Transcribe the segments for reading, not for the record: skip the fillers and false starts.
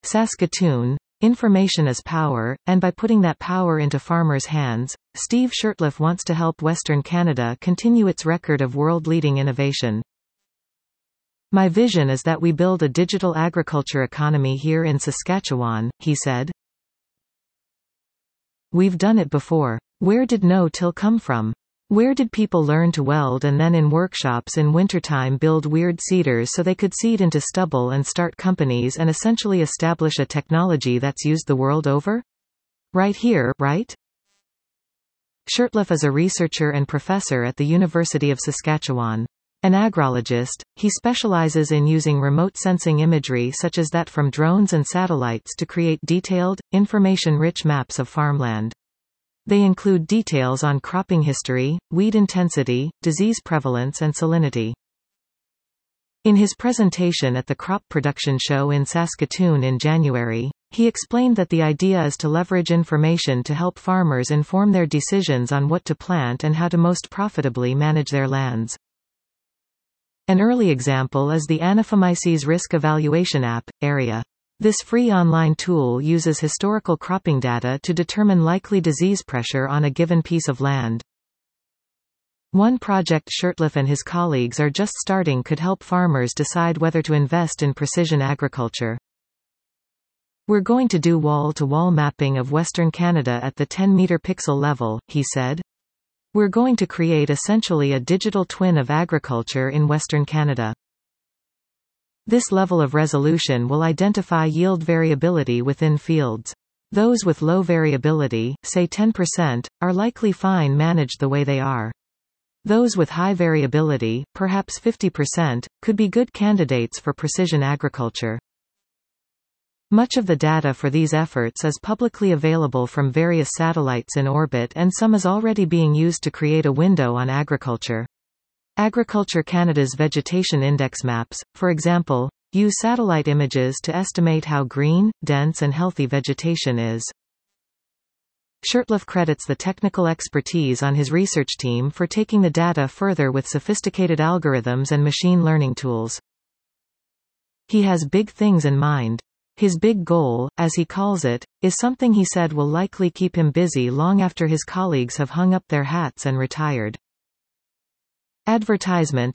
Saskatoon, information is power, and by putting that power into farmers' hands, Steve Shurtleff wants to help Western Canada continue its record of world-leading innovation. My vision is that we build a digital agriculture economy here in Saskatchewan, he said. We've done it before. Where did no-till come from? Where did people learn to weld and then in workshops in wintertime build weird seeders so they could seed into stubble and start companies and essentially establish a technology that's used the world over? Right here, right? Shurtleff is a researcher and professor at the University of Saskatchewan. An agrologist, he specializes in using remote sensing imagery such as that from drones and satellites to create detailed, information-rich maps of farmland. They include details on cropping history, weed intensity, disease prevalence and salinity. In his presentation at the Crop Production Show in Saskatoon in January, he explained that the idea is to leverage information to help farmers inform their decisions on what to plant and how to most profitably manage their lands. An early example is the Anaphomyces risk evaluation app, AREA. This free online tool uses historical cropping data to determine likely disease pressure on a given piece of land. One project Shurtleff and his colleagues are just starting could help farmers decide whether to invest in precision agriculture. We're going to do wall-to-wall mapping of Western Canada at the 10-meter pixel level, he said. We're going to create essentially a digital twin of agriculture in Western Canada. This level of resolution will identify yield variability within fields. Those with low variability, say 10%, are likely fine managed the way they are. Those with high variability, perhaps 50%, could be good candidates for precision agriculture. Much of the data for these efforts is publicly available from various satellites in orbit and some is already being used to create a window on agriculture. Agriculture Canada's vegetation index maps, for example, use satellite images to estimate how green, dense and healthy vegetation is. Shurtleff credits the technical expertise on his research team for taking the data further with sophisticated algorithms and machine learning tools. He has big things in mind. His big goal, as he calls it, is something he said will likely keep him busy long after his colleagues have hung up their hats and retired. Advertisement.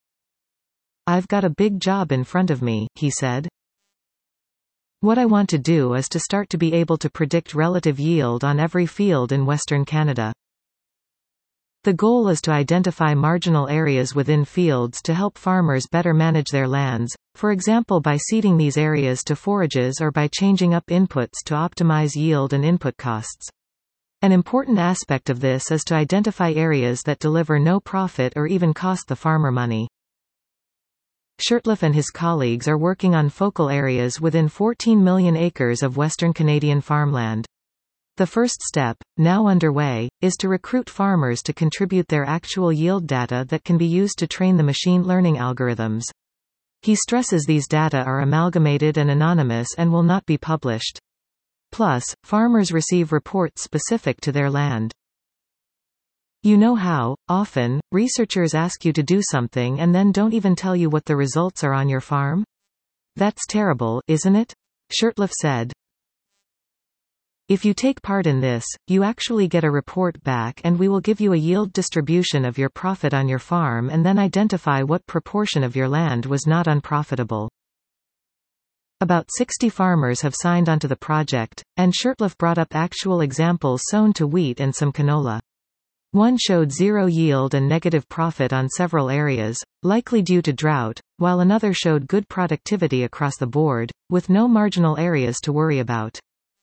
I've got a big job in front of me, he said. What I want to do is to start to be able to predict relative yield on every field in Western Canada. The goal is to identify marginal areas within fields to help farmers better manage their lands, for example by seeding these areas to forages or by changing up inputs to optimize yield and input costs. An important aspect of this is to identify areas that deliver no profit or even cost the farmer money. Shurtleff and his colleagues are working on focal areas within 14 million acres of Western Canadian farmland. The first step, now underway, is to recruit farmers to contribute their actual yield data that can be used to train the machine learning algorithms. He stresses these data are amalgamated and anonymous and will not be published. Plus, farmers receive reports specific to their land. You know how, often, researchers ask you to do something and then don't even tell you what the results are on your farm? That's terrible, isn't it? Shurtleff said. If you take part in this, you actually get a report back and we will give you a yield distribution of your profit on your farm and then identify what proportion of your land was not unprofitable. About 60 farmers have signed onto the project, and Shurtleff brought up actual examples sown to wheat and some canola. One showed zero yield and negative profit on several areas, likely due to drought, while another showed good productivity across the board, with no marginal areas to worry about.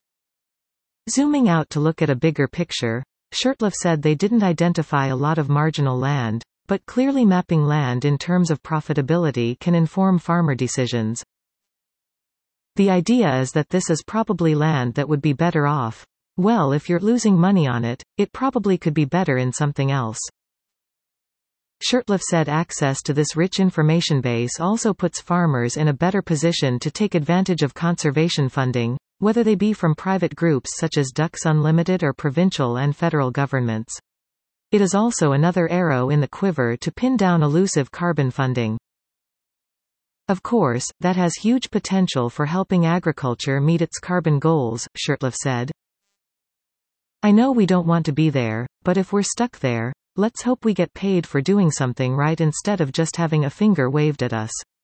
Zooming out to look at a bigger picture, Shurtleff said they didn't identify a lot of marginal land, but clearly mapping land in terms of profitability can inform farmer decisions. The idea is that this is probably land that would be better off. Well, if you're losing money on it, it probably could be better in something else. Shurtleff said access to this rich information base also puts farmers in a better position to take advantage of conservation funding, whether they be from private groups such as Ducks Unlimited or provincial and federal governments. It is also another arrow in the quiver to pin down elusive carbon funding. Of course, that has huge potential for helping agriculture meet its carbon goals, Shurtleff said. I know we don't want to be there, but if we're stuck there, let's hope we get paid for doing something right instead of just having a finger waved at us.